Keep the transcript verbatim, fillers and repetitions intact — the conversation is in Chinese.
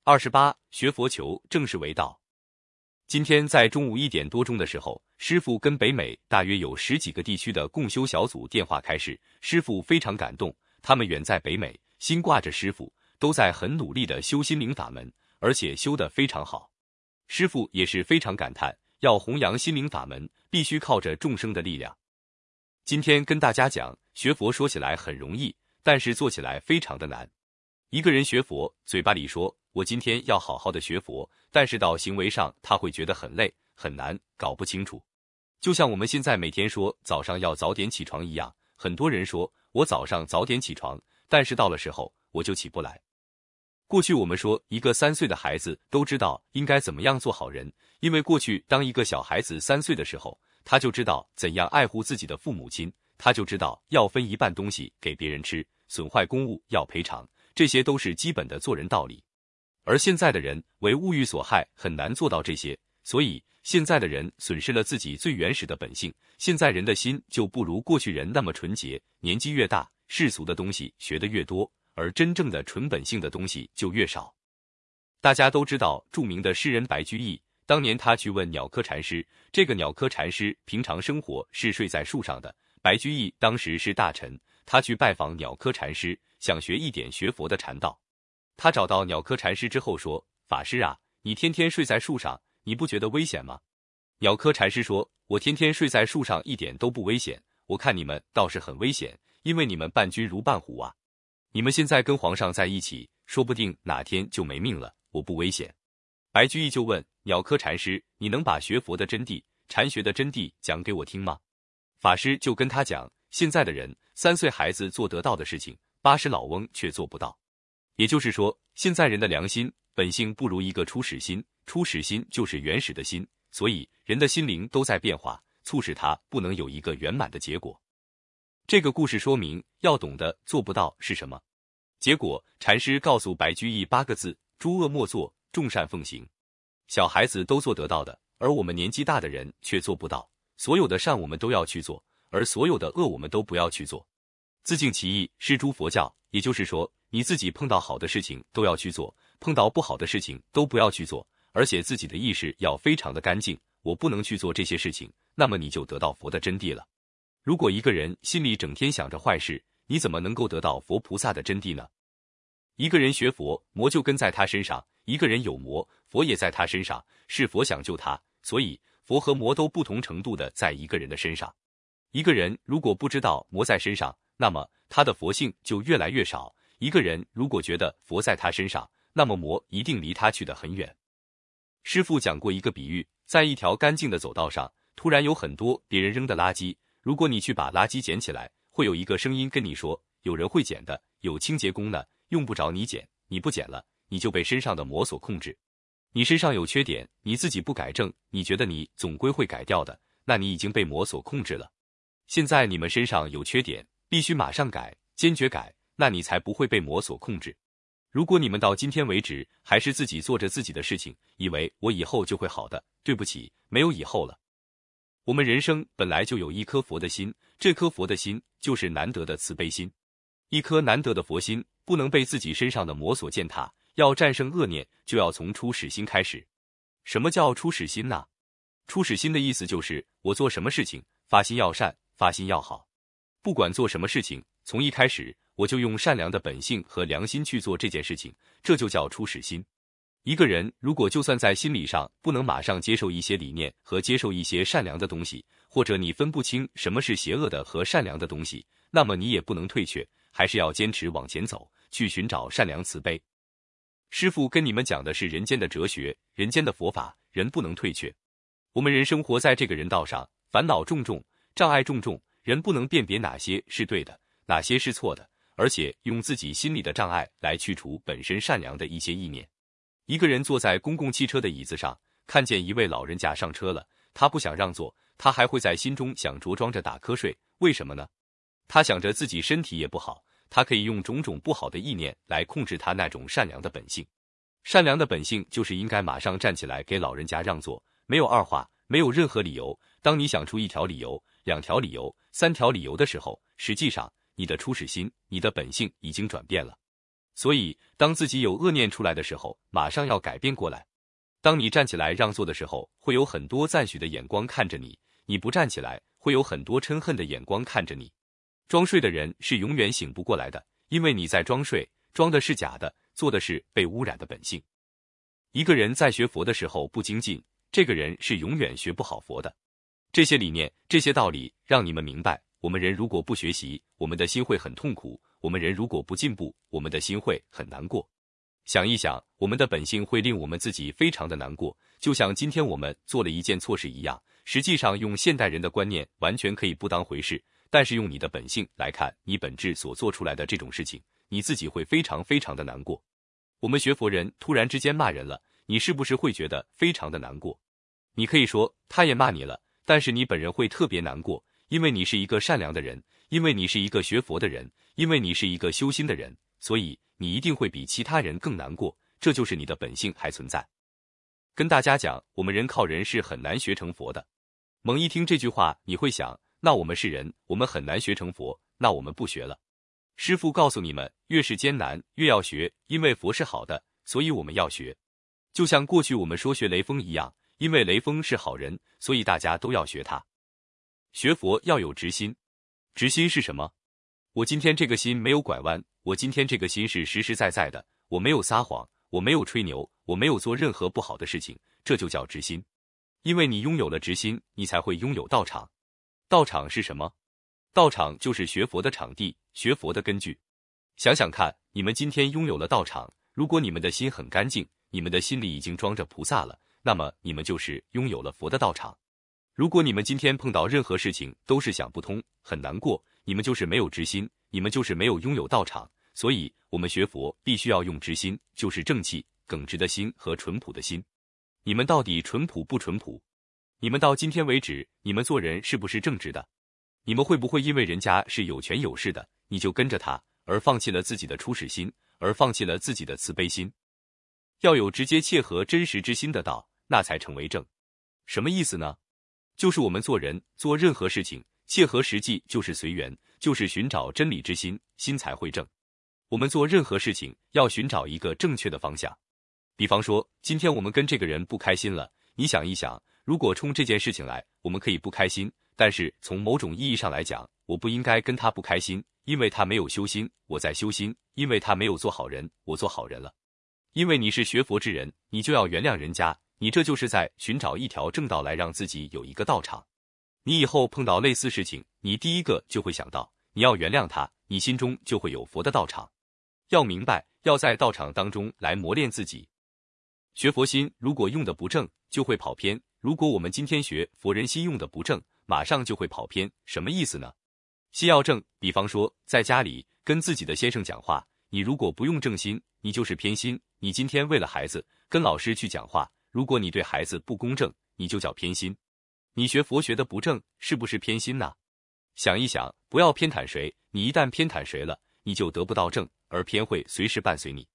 二十八，学佛求正是为道。今天在中午一点多钟的时候，师父跟北美大约有十几个地区的共修小组电话开示，师父非常感动，他们远在北美，心挂着师父，都在很努力的修心灵法门，而且修得非常好。师父也是非常感叹，要弘扬心灵法门，必须靠着众生的力量。今天跟大家讲，学佛说起来很容易，但是做起来非常的难。一个人学佛，嘴巴里说我今天要好好的学佛，但是到行为上他会觉得很累很难，搞不清楚。就像我们现在每天说早上要早点起床一样，很多人说我早上早点起床，但是到了时候我就起不来。过去我们说一个三岁的孩子都知道应该怎么样做好人，因为过去当一个小孩子三岁的时候，他就知道怎样爱护自己的父母亲，他就知道要分一半东西给别人吃，损坏公物要赔偿，这些都是基本的做人道理。而现在的人为物欲所害，很难做到这些，所以现在的人损失了自己最原始的本性，现在人的心就不如过去人那么纯洁，年纪越大，世俗的东西学得越多，而真正的纯本性的东西就越少。大家都知道著名的诗人白居易，当年他去问鸟窠禅师，这个鸟窠禅师平常生活是睡在树上的，白居易当时是大臣，他去拜访鸟窠禅师，想学一点学佛的禅道。他找到鸟窠禅师之后说，法师啊，你天天睡在树上，你不觉得危险吗？鸟窠禅师说，我天天睡在树上一点都不危险，我看你们倒是很危险，因为你们伴君如伴虎啊。你们现在跟皇上在一起，说不定哪天就没命了，我不危险。白居易就问鸟窠禅师，你能把学佛的真谛、禅学的真谛讲给我听吗？法师就跟他讲，现在的人，三岁孩子做得到的事情，八十老翁却做不到。也就是说，现在人的良心本性不如一个初始心，初始心就是原始的心，所以人的心灵都在变化，促使他不能有一个圆满的结果。这个故事说明，要懂得做不到是什么。结果，禅师告诉白居易八个字：诸恶莫作，众善奉行。小孩子都做得到的，而我们年纪大的人却做不到。所有的善我们都要去做，而所有的恶我们都不要去做。自净其意是诸佛教，也就是说，你自己碰到好的事情都要去做，碰到不好的事情都不要去做，而且自己的意识要非常的干净，我不能去做这些事情，那么你就得到佛的真谛了。如果一个人心里整天想着坏事，你怎么能够得到佛菩萨的真谛呢？一个人学佛，魔就跟在他身上；一个人有魔，佛也在他身上，是佛想救他，所以佛和魔都不同程度的在一个人的身上。一个人如果不知道魔在身上，那么他的佛性就越来越少。一个人如果觉得佛在他身上，那么魔一定离他去得很远。师父讲过一个比喻，在一条干净的走道上，突然有很多别人扔的垃圾，如果你去把垃圾捡起来，会有一个声音跟你说，有人会捡的，有清洁工呢，用不着你捡，你不捡了，你就被身上的魔所控制。你身上有缺点，你自己不改正，你觉得你总归会改掉的，那你已经被魔所控制了。现在你们身上有缺点，必须马上改，坚决改，那你才不会被魔所控制。如果你们到今天为止还是自己做着自己的事情，以为我以后就会好的，对不起，没有以后了。我们人生本来就有一颗佛的心，这颗佛的心就是难得的慈悲心。一颗难得的佛心不能被自己身上的魔所践踏，要战胜恶念，就要从初始心开始。什么叫初始心呢？初始心的意思就是我做什么事情，发心要善，发心要好。不管做什么事情，从一开始我就用善良的本性和良心去做这件事情，这就叫初始心。一个人如果就算在心理上不能马上接受一些理念和接受一些善良的东西，或者你分不清什么是邪恶的和善良的东西，那么你也不能退却，还是要坚持往前走，去寻找善良慈悲。师父跟你们讲的是人间的哲学，人间的佛法，人不能退却。我们人生活在这个人道上，烦恼重重，障碍重重，人不能辨别哪些是对的，哪些是错的，而且用自己心里的障碍来去除本身善良的一些意念。一个人坐在公共汽车的椅子上，看见一位老人家上车了，他不想让座，他还会在心中想着装着打瞌睡，为什么呢？他想着自己身体也不好，他可以用种种不好的意念来控制他那种善良的本性。善良的本性就是应该马上站起来给老人家让座，没有二话，没有任何理由。当你想出一条理由、两条理由、三条理由的时候，实际上你的初始心，你的本性已经转变了。 所以，当自己有恶念出来的时候，马上要改变过来。当你站起来让座的时候，会有很多赞许的眼光看着你；你不站起来，会有很多嗔恨的眼光看着你。装睡的人是永远醒不过来的，因为你在装睡，装的是假的，做的是被污染的本性。一个人在学佛的时候不精进，这个人是永远学不好佛的。这些理念，这些道理，让你们明白，我们人如果不学习，我们的心会很痛苦；我们人如果不进步，我们的心会很难过。想一想，我们的本性会令我们自己非常的难过，就像今天我们做了一件错事一样。实际上，用现代人的观念，完全可以不当回事。但是用你的本性来看，你本质所做出来的这种事情，你自己会非常非常的难过。我们学佛人突然之间骂人了，你是不是会觉得非常的难过？你可以说他也骂你了，但是你本人会特别难过，因为你是一个善良的人，因为你是一个学佛的人，因为你是一个修心的人，所以你一定会比其他人更难过，这就是你的本性还存在。跟大家讲，我们人靠人是很难学成佛的。猛一听这句话，你会想，那我们是人，我们很难学成佛，那我们不学了。师父告诉你们，越是艰难越要学，因为佛是好的，所以我们要学。就像过去我们说学雷锋一样，因为雷锋是好人，所以大家都要学他。学佛要有直心。直心是什么？我今天这个心没有拐弯，我今天这个心是实实在在的，我没有撒谎，我没有吹牛，我没有做任何不好的事情，这就叫直心。因为你拥有了直心，你才会拥有道场。道场是什么？道场就是学佛的场地，学佛的根据。想想看，你们今天拥有了道场，如果你们的心很干净，你们的心里已经装着菩萨了，那么你们就是拥有了佛的道场。如果你们今天碰到任何事情都是想不通，很难过，你们就是没有直心，你们就是没有拥有道场。所以我们学佛必须要用直心，就是正气、耿直的心和淳朴的心。你们到底淳朴不淳朴？你们到今天为止，你们做人是不是正直的？你们会不会因为人家是有权有势的，你就跟着他，而放弃了自己的初始心，而放弃了自己的慈悲心？要有直接切合真实之心的道，那才成为正。什么意思呢？就是我们做人做任何事情，切合实际，就是随缘，就是寻找真理之心，心才会正。我们做任何事情要寻找一个正确的方向。比方说，今天我们跟这个人不开心了，你想一想，如果冲这件事情来，我们可以不开心，但是从某种意义上来讲，我不应该跟他不开心，因为他没有修心，我在修心，因为他没有做好人，我做好人了。因为你是学佛之人，你就要原谅人家，你这就是在寻找一条正道来让自己有一个道场。你以后碰到类似事情，你第一个就会想到，你要原谅他，你心中就会有佛的道场。要明白，要在道场当中来磨练自己。学佛心如果用的不正，就会跑偏。如果我们今天学佛人心用的不正，马上就会跑偏。什么意思呢？心要正，比方说在家里跟自己的先生讲话，你如果不用正心，你就是偏心。你今天为了孩子跟老师去讲话，如果你对孩子不公正，你就叫偏心。你学佛学的不正，是不是偏心呢？想一想，不要偏袒谁，你一旦偏袒谁了，你就得不到正，而偏会随时伴随你。